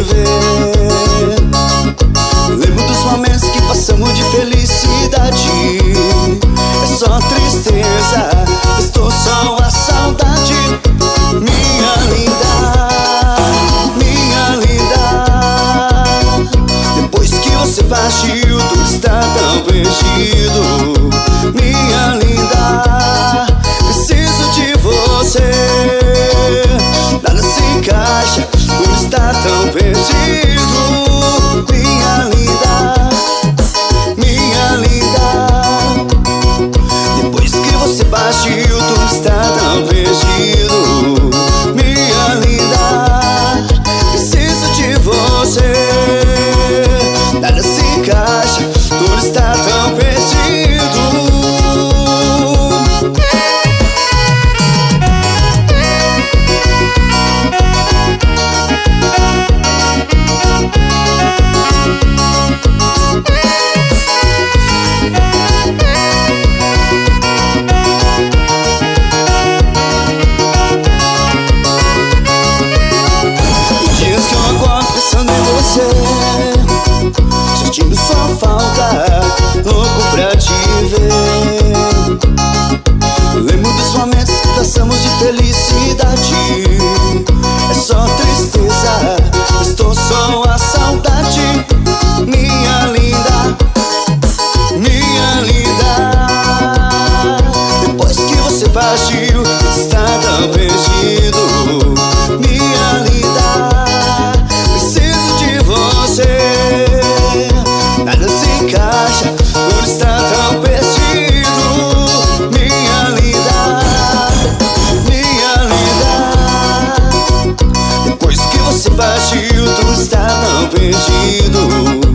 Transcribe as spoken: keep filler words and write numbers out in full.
ver. Lembro dos momentos que passamos de felicidade. É só tristeza, estou só a saudade. Minha linda, minha linda, depois que você partiu, tudo está tão perdido. Minha linda, preciso de você. Nada se encaixa, tudo está tão perdido. Minha linda, minha linda, depois que você partiu, tudo está tão perdido. Minha linda, preciso de você. Nada se encaixa, tudo está tão perdido. Sentindo sua falta, louco pra te ver. Lembro dos momentos que passamos de felicidade. É só tristeza, estou só a saudade. Minha linda, minha linda, depois que você partiu, está tão perdido. Minha linda, preciso de você. Nada se encaixa, tudo está tão perdido. Minha linda, minha linda, depois que você partiu, tudo está tão perdido.